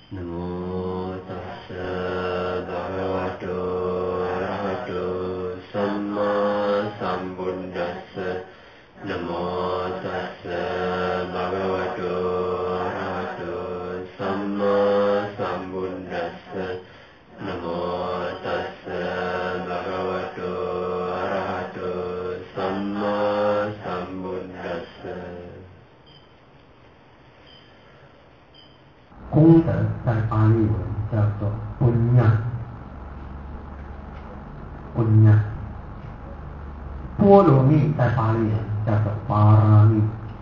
นะโมตัสสะภะคะวะโตอะระหะโตสัมมาสัมพุทธัสสะนะโมตัสสะภะคะวะโตอะระหะโตสัมมาสัมพุทธัสสะนะโมตัสสะภะคะวะโตอะระหะโตสัมมาสัมพุทธัสสะ功德在巴利文叫做punya，波罗蜜在巴利文叫做巴拉蜜。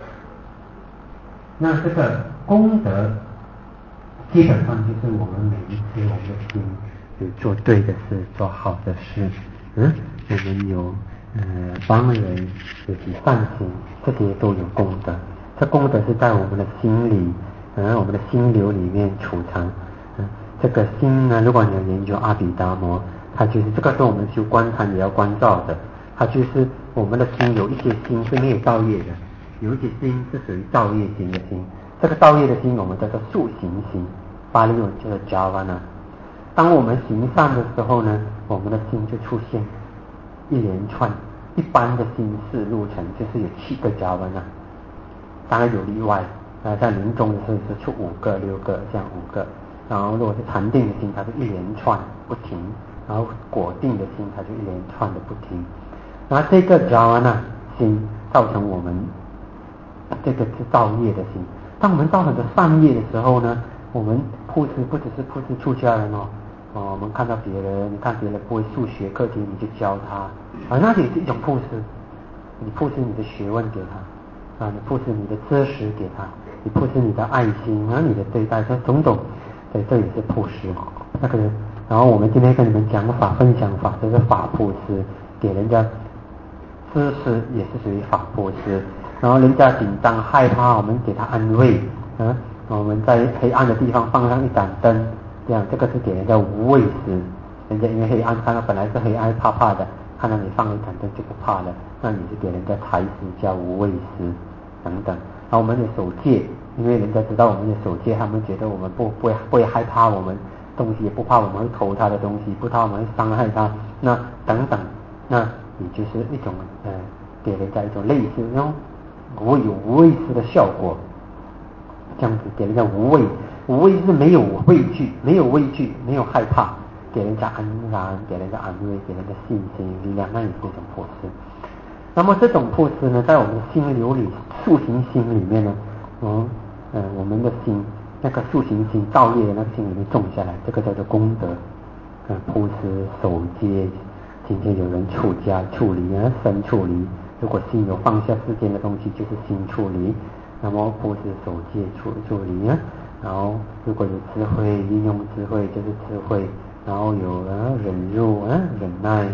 那这个功德基本上就是我们每一次我们的心有做对的事，做好的事，我们有帮人，有去善行，这些都有功德。这功德是在我们的心里，我们的心流里面储藏。这个心呢，如果你有研究阿毗达摩，它就是这个是我们修观禅也要关照的。它就是我们的心有一些心是没有造业的，有一些心是属于造业型的心。这个造业的心我们叫做速行心，巴利文叫做 javana。当我们行善的时候呢，我们的心就出现一连串一般的心事路程，就是有7个javana，当然有例外。在临终的时候是出5个、6个，这样5个。然后如果是禅定的心，它就一连串不停；然后果定的心，它就一连串的不停。然后这个 javana 心造成我们这个是造业的心。当我们造很多善业的时候呢，我们布施不只是布施出家人我们看到别人，你看别人不会数学课题，你就教他，那也是一种布施。你布施你的学问给他，你布施你的知识给他，你布施你的爱心，然后你的对待，这种种，对，这也是布施。然后我们今天跟你们讲法，分享法，这是法布施，给人家知识也是属于法布施。然后人家紧张害怕，我们给他安慰，我们在黑暗的地方放上一盏灯，这样这个是给人家无畏施。人家因为黑暗看到本来是黑暗怕怕的，看到你放了一盏灯就不怕了，那你是给人家财施加无畏施等等。然后我们的守戒，因为人家知道我们的守戒，他们觉得我们不会害怕我们东西，也不怕我们会偷他的东西，不怕我们会伤害他，那等等，那你就是一种给人家一种类似那种无畏施的效果，这样子给人家无畏是没有畏惧，没有害怕，给人家安然，给人家安慰，给人家信心力量，那也是一种布施。那么这种布施呢，在我们的心流里，速行心里面呢，我们的心那个速行心造业的那个心里面种下来，这个叫做功德。布施守戒，今天有人出家处离身处离，如果心有放下世间的东西，就是心处离。那么布施守戒处离然后如果有智慧，运用智慧就是智慧，然后有忍辱忍耐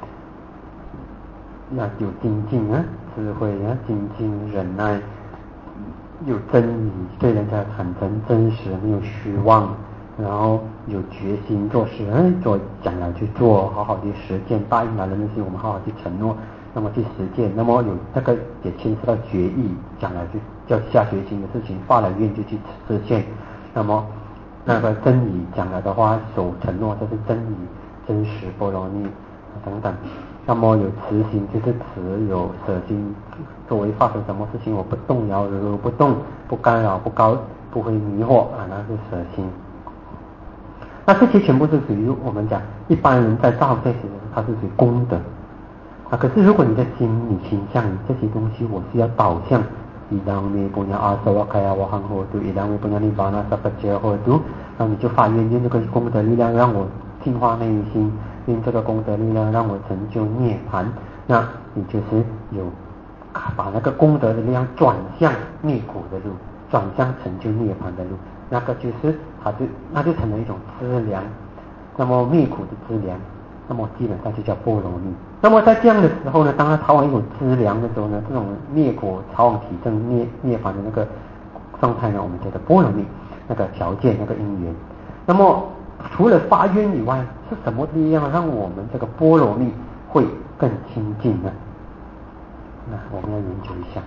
有精进智慧精进忍耐，有真理，对人家坦诚真实，没有虚妄，然后有决心做事做讲了去做，好好的实践，答应了的东西我们好好去承诺，那么去实践。那么有那个也牵涉到决议，讲了就叫下决心的事情，发了愿就去实现。那么那个真理讲了的话，守承诺，这是真理真实波罗蜜等等。那么有慈心，就是慈有舍心，作为发生什么事情我不动摇，如不动，不干扰，不会迷惑那是舍心。那这些全部是属于我们讲一般人在造这些，它是属于功德可是如果你的心你倾向于这些东西，我是要导向idang me punya asawa kaya wahang hotu idang me punya nibbana sappacaya hotu，然后你就发愿这个功德力量让我净化内心，用这个功德力量让我成就涅槃，那你就是有把那个功德的力量转向灭苦的路，转向成就涅槃的路，那个就是那就成了一种资粮，那么灭苦的资粮，那么基本上就叫波罗蜜。那么在这样的时候呢，当他逃往一种资粮的时候呢，这种灭苦逃往体证涅槃的那个状态呢，我们叫做波罗蜜，那个条件那个因缘。那么除了发愿以外，是什么力量让我们这个波罗蜜会更亲近呢？那我们要研究一下。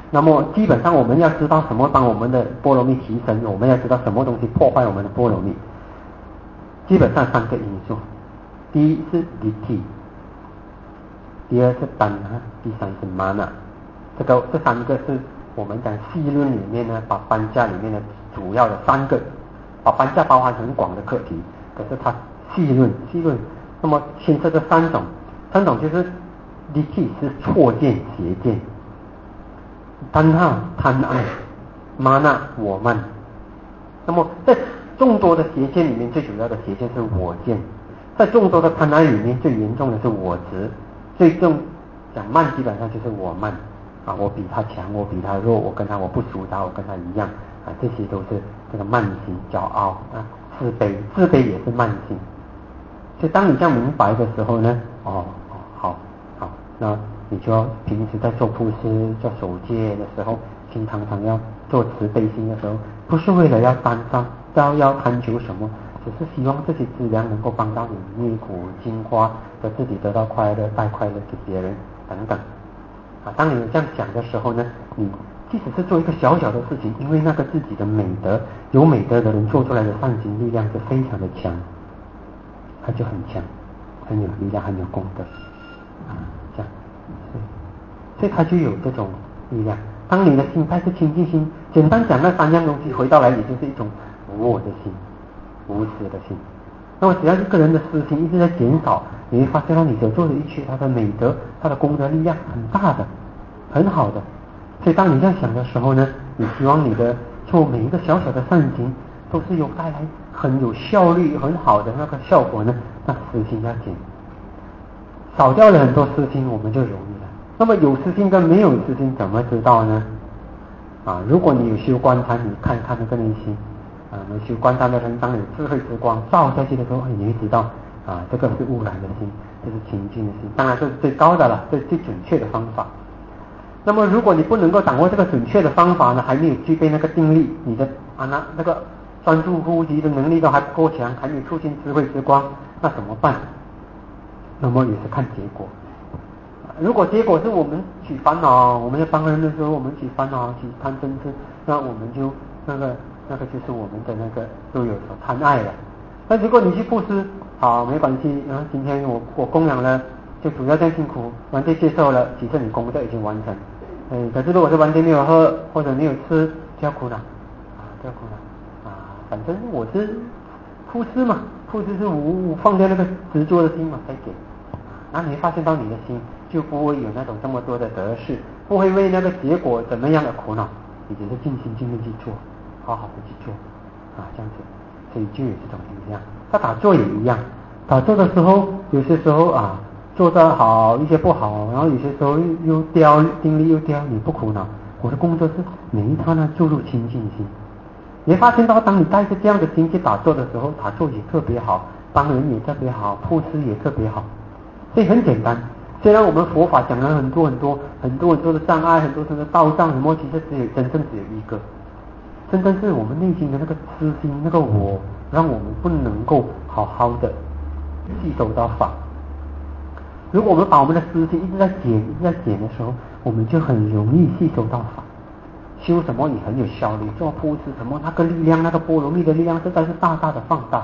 那么基本上我们要知道什么帮我们的波罗蜜提升，我们要知道什么东西破坏我们的波罗蜜。基本上3个因素，第一是离体，第二是单哈，第三是玛那。这3个是我们讲细论里面呢，把班加里面的主要的3个，把班加包含很广的课题，可是它细论，那么牵涉这3种就是离体是错见邪见，单哈贪爱，玛那我慢。那么在众多的邪见里面，最主要的邪见是我见，在众多的贪爱里面，最严重的是我执，最重讲慢基本上就是我慢啊，我比他强，我比他弱，我不输他，我跟他一样啊，这些都是这个慢心、骄傲啊、自卑也是慢心。所以当你这样明白的时候呢，好，那你就要平时在做布施、做守戒的时候，经常要做慈悲心的时候，不是为了要要贪求什么，只是希望这些资粮能够帮到你灭苦净化，和自己得到快乐，带快乐给别人等等。啊，当你这样想的时候呢，你即使是做一个小小的事情，因为那个自己的美德，有美德的人做出来的善行力量是非常的强，他就很强，很有力量，很有功德啊，这样，所以他就有这种力量。当你的心态是清净心，简单讲那3样东西回到来，也就是一种无我的心，无私的心。那么只要一个人的私心一直在减少，你会发现到你所做的一切，他的美德、他的功德力量很大的，很好的。所以当你这样想的时候呢，你希望你的做每一个小小的善行都是有带来很有效率、很好的那个效果呢，那私心要减，少掉了很多私心，我们就容易了。那么有私心跟没有私心怎么知道呢？啊，如果你有修观禅，你看看那个内心啊，有修观禅的人，当有智慧之光照下去的时候，你会知道啊，这个是污染的心，这是清净的心，当然这是最高的了，这是最准确的方法。那么如果你不能够掌握这个准确的方法呢，还没有具备那个定力，你的那个专注呼吸的能力都还不够强，还没有出现智慧之光，那怎么办？那么也是看结果。如果结果是我们起烦恼，我们要帮人的时候，我们起烦恼、起贪嗔痴，那我们就那个就是我们的那个都有所贪爱了。那如果你去布施，好，没关系，然后今天我供养了，就主要这样辛苦，完全接受了，其实你功德已经完成。可是如果是完全没有喝或者没有吃，就要苦恼就要苦恼反正我是布施嘛，布施是放掉那个执着的心嘛，才给。那你会发现到你的心就不会有那种这么多的得失，不会为那个结果怎么样的苦恼，你只是尽心尽力去做，好好的去做这样子，所以就有这种力量。他打坐也一样，打坐的时候有些时候做得好，一些不好，然后有些时候又掉，定力又掉，你不苦恼。我的工作是每一刹那注入清净心。你会发现到当你带着这样的心去打坐的时候，打坐也特别好，帮人也特别好，布施也特别好。所以很简单，虽然我们佛法讲了很多的障碍，很多的道障什么，其实真正只有一个，真正是我们内心的那个私心，那个我，让我们不能够好好的吸收到法。如果我们把我们的私心一直在减的时候，我们就很容易吸收到法。修什么也很有效率，做布施什么，那个力量，那个波罗蜜的力量实在是大大的放大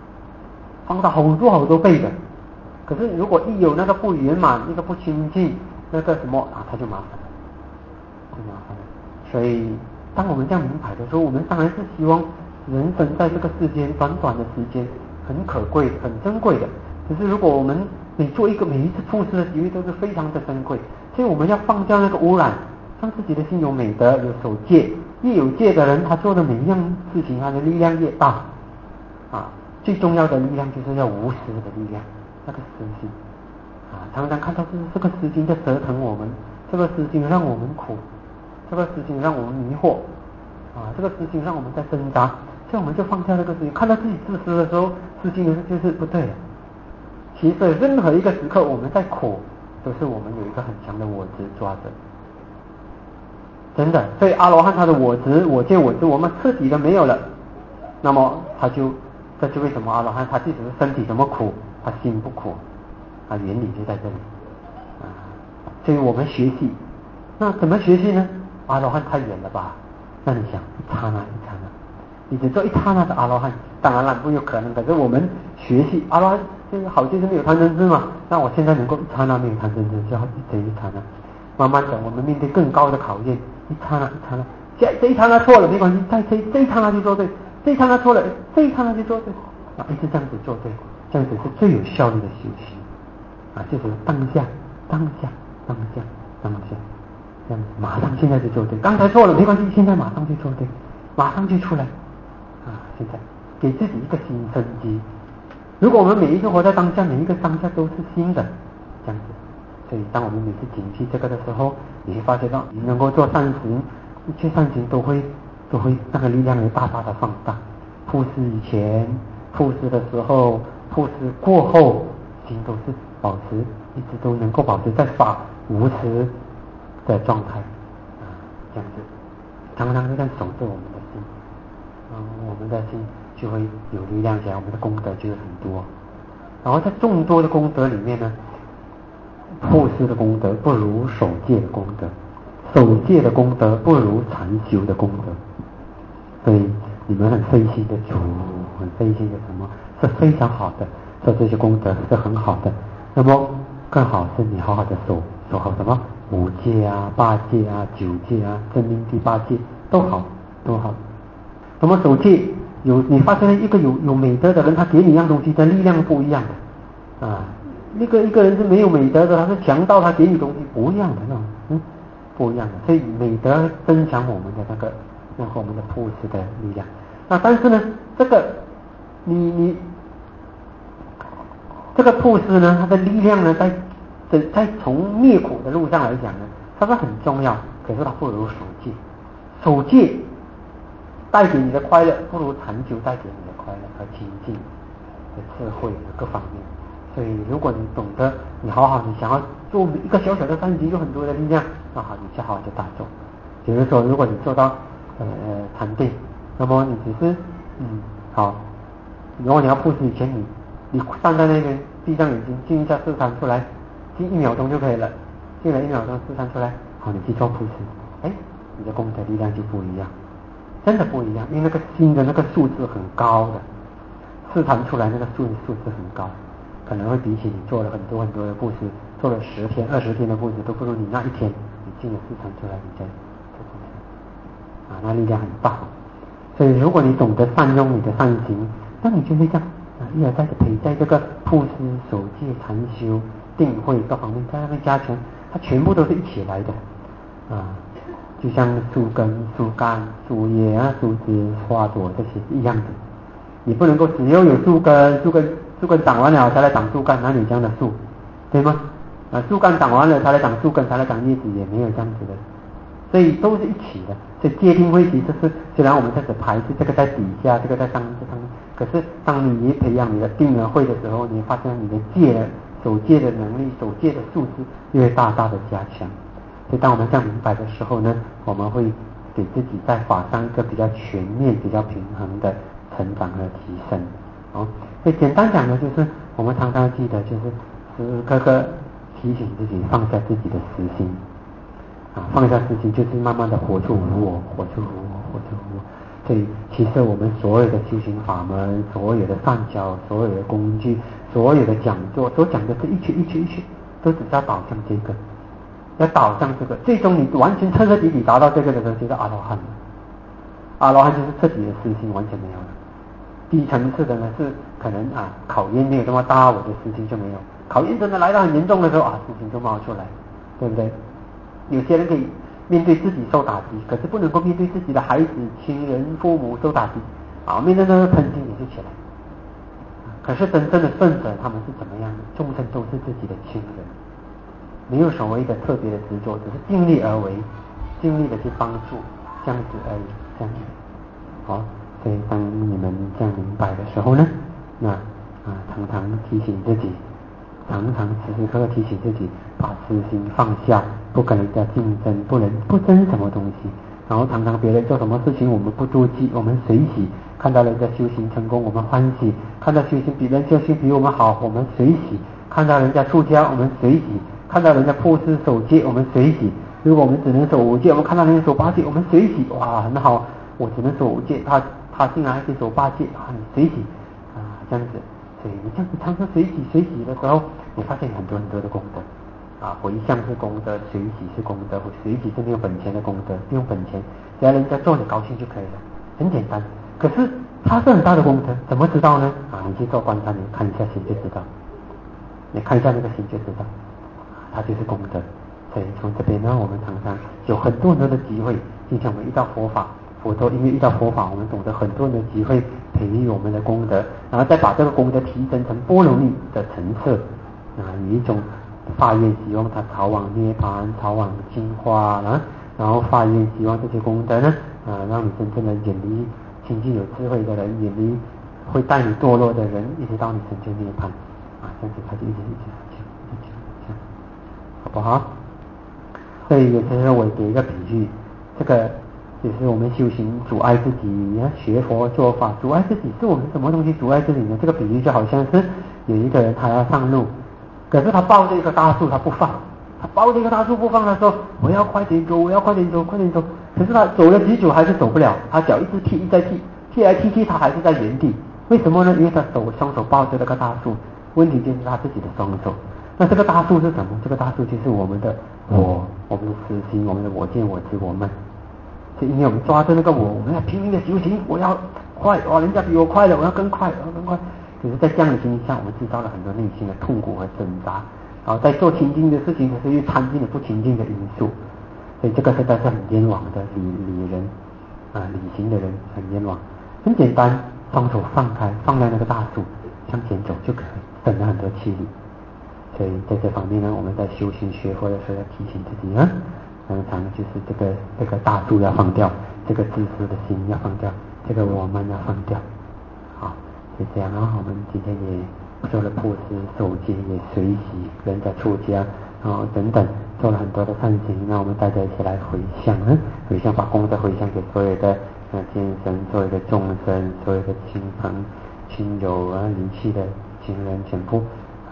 好多倍的。可是如果一有那个不圆满，那个不清净，那个什么它就麻烦了。所以当我们这样明白的时候，我们当然是希望人生在这个世间短短的时间很可贵很珍贵的。可是如果我们每一次布施的机会都是非常的珍贵，所以我们要放掉那个污染，让自己的心有美德，有守戒。越有戒的人，他做的每一样事情，他的力量越大最重要的力量就是要无私的力量，那个私心常常看到这个私心在折腾我们，这个私心让我们苦，这个私心让我们迷惑这个私心让我们在挣扎，所以我们就放下这个私心。看到自己自私的时候，私心就是不对了。其实任何一个时刻我们在苦，都是我们有一个很强的我执抓着，真的。所以阿罗汉他的我执、我见、我执，我们彻底的没有了，那么这就为什么阿罗汉他即使是身体怎么苦，他心不苦，原理就在这里所以我们学习，那怎么学习呢？ 阿罗汉太远了吧？那你想一刹那一刹那，你只做一刹那的阿罗汉，当然了不有可能，可是我们学习阿罗汉就是好就是没有贪嗔痴嘛。那我现在能够一刹那没有贪嗔痴，就要这一刹那。慢慢的，我们面对更高的考验，一刹那一刹那，这一刹那错了没关系，再这一刹那就做对，这一刹那错了，这一刹那就做对，啊，一直这样子做对，这样子是最有效率的修行，啊，就是当下，当下，当下，当下，这样子马上现在就做对，刚才错了没关系，现在马上就做对，马上就出来，啊，现在给自己一个新生机。如果我们每一次活在当下，每一个当下都是新的，这样子。所以当我们每次警惕这个的时候，你会发觉到你能够做善行，一切善行都会那个力量会大大的放大。布施以前，布施的时候，布施过后，心都是保持一直都能够保持在法无实的状态啊，这样子常常就在守着我们的心，我们的心就会有力量起来，我们的功德就会很多。然后在众多的功德里面呢，布施的功德不如守戒的功德，守戒的功德不如禅修的功德。所以你们很费心的主，很费心的什么是非常好的，做这些功德是很好的。那么更好是你好好的守好什么五戒啊、八戒啊、九戒啊、真命第八戒都好都好。那么守戒你发现一个有美德的人，他给你一样东西的力量不一样的啊。一个人是没有美德的，他是强盗，他给你东西不一样的那种，不一样的。所以美德增强我们的那个我们的布施的力量。那但是呢，这个你这个布施呢，它的力量呢，在从灭苦的路上来讲呢，它是很重要，可是它不如守戒。守戒带给你的快乐，不如禅修带给你的快乐和清净的智慧的各方面。所以如果你懂得，你好好你想要做一个小小的善行，有很多的力量，那好，你就好好的打坐。比如说，如果你做到禅定，那么你只是好，如果你要布施以前，你站在那边闭上眼睛，静一下四禅出来，静1秒钟就可以了，静了1秒钟四禅出来，好，你去做布施，你的功德力量就不一样，真的不一样，因为那个心的那个素质很高的，四禅出来那个素质很高。可能会比起你做了很多的布施，做了10天、20天的布施，都不如你那一天你进了4禅出来，你再做布施，那力量很大。所以如果你懂得善用你的善行，那你就会这样一而再的陪在这个布施、守戒、禅修、定慧各方面在那边加强，它全部都是一起来的就像树根、树干、树叶树枝、花朵这些一样的。你不能够只有树根长完了才来长树干，哪里有这样的树，对吗？树干长完了才来长树根，才来长叶子，也没有这样子的。所以都是一起的。所以戒定慧其实是，虽然我们开始排斥这个在底下，这个在上面，可是当你培养你的定和慧的时候，你会发现你的守戒的能力、守戒的素质越大大的加强。所以当我们这样明白的时候呢，我们会给自己在法上一个比较全面、比较平衡的成长和提升。所以简单讲呢，就是我们常常记得，就是时时刻刻提醒自己放下自己的私心放下私心，就是慢慢的活出无我，活出无我。所以其实我们所有的修行法门，所有的善教，所有的工具，所有的讲座，所讲的是一曲，都只是要导向这个，要导向这个，最终你完全彻彻底底达到这个的时候，就是阿罗汉了。阿罗汉就是彻底的私心完全没有了。低层次的呢是可能考验没有这么大，我的私心就没有。考验真的来到很严重的时候私心就冒出来，对不对？有些人可以面对自己受打击，可是不能够面对自己的孩子、亲人、父母受打击面对那个嗔心也就起来。可是真正的圣者他们是怎么样的？众生都是自己的亲人，没有所谓的特别的执着，只是尽力而为，尽力的去帮助，这样子而已，这样子。好，所以当你们这样明白的时候呢，那常常提醒自己，常常时时刻刻提醒自己，把私心放下，不跟人家竞争，不争什么东西。然后常常别人做什么事情我们不妒忌，我们随喜，看到人家修行成功我们欢喜，看到修行比人修行比我们好我们随喜，看到人家出家我们随喜，看到人家布施守戒我们随喜， 如果我们只能守5戒，我们看到人守8戒，我们随喜，哇，很好，我只能守5戒，他竟然还可以守8戒啊，你随喜啊，这样子，所以你这样子常常随喜的时候，你发现很多的功德啊，回向是功德，随喜是功德，随喜是没有本钱的功德，不用本钱，只要人家做你高兴就可以了，很简单。可是它是很大的功德，怎么知道呢？啊，你去做观察，你看一下心就知道，你看一下那个心就知道，它就是功德。所以从这边呢，我们常常有很多的机会，今天我们遇到佛法，因为遇到佛法，我们懂得很多的机会培育我们的功德，然后再把这个功德提升成波罗蜜的层次啊，有一种发愿希望它逃往涅槃，逃往净化然后发愿希望这些功德呢让你真正的远离亲近有智慧的人，远离会带你堕落的人，一直到你成就涅槃啊，这样子他就一直好不好？所以有时候我给一个比喻，这个就是我们修行阻碍自己，学佛做法阻碍自己，是我们什么东西阻碍自己呢？这个比喻就好像是有一个人他要上路，可是他抱着一个大树他不放，他抱着一个大树不放的时候，我要快点走，快点走，可是他走了几久还是走不了，他脚一直踢，踢来踢去他还是在原地，为什么呢？因为他双手抱着那个大树，问题就是他自己的双手。那这个大树是什么？这个大树就是我们的我们的私心，我们的我见我知我慢。是因为我们抓着那个我们要拼命的修行，我要快，人家比我快了，我要更快。可是在这样的情形下，我们制造了很多内心的痛苦和挣扎，然后在做清净的事情，可是又掺进了不清净的因素，所以这个实在是很冤枉的理行的人很冤枉。很简单，双手放开，放在那个大树向前走就可以，省了很多气力。所以在这方面呢，我们在修行学佛的时候要提醒自己常常就是这个大树要放掉，这个自私的心要放掉，这个我们要放掉。好，就这样我们今天也做了布施、守戒，也随喜人家出家，等等，做了很多的善行。那我们大家一起来回向回向，把功德回向给所有的天神、所有的众生、所有的亲朋亲友离去的亲人全部。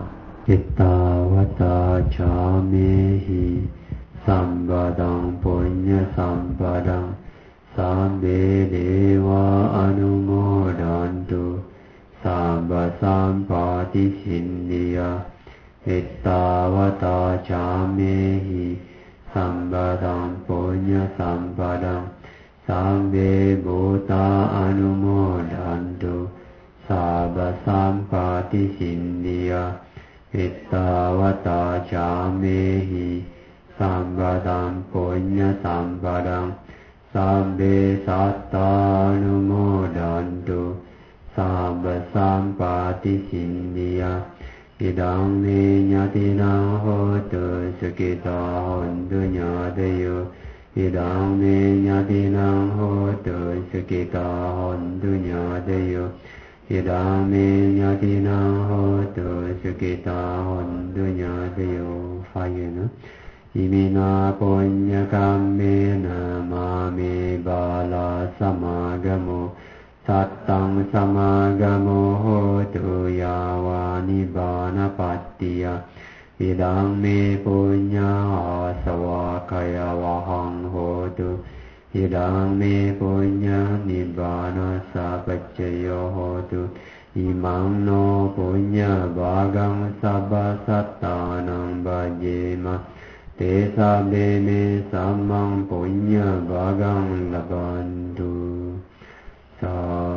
Ittavata Chamihi Sambadang Punya Sambadang Sambe Deva Anumodantu Sabba Sampati Sindiya Ittavata Chamihi Sambadang Punya Sambadang Sambe Bhuta Anumodantu Sabba Sampati Sindiya Ittavata Chamihi Sambadang Punya Sambadang Sabbe Satta Anumodantu Sabba Sampati Sindiya Idang me Nyatinang Hotu Sukita Hontu Nyadayo Idang me Nyatinang Hotu Sukita Hontu Nyadayo Idang me Nyatinang Hotu Sukita Hontu Nyadayo. Pha nguyện Imina Punya Kammena Mame Bala Samagamo Sattang Samagamo Hotu Yawa Nibbana Pattiya Idang me Punya Asavakaya Vahang Hotu Idang me Punya Nibbana Sapaccayo Hotu Imang no Punya Bhagang Sabba Sattanang Bhajema Te Sabbe me Sammang Punya Bhagang Labantu Sa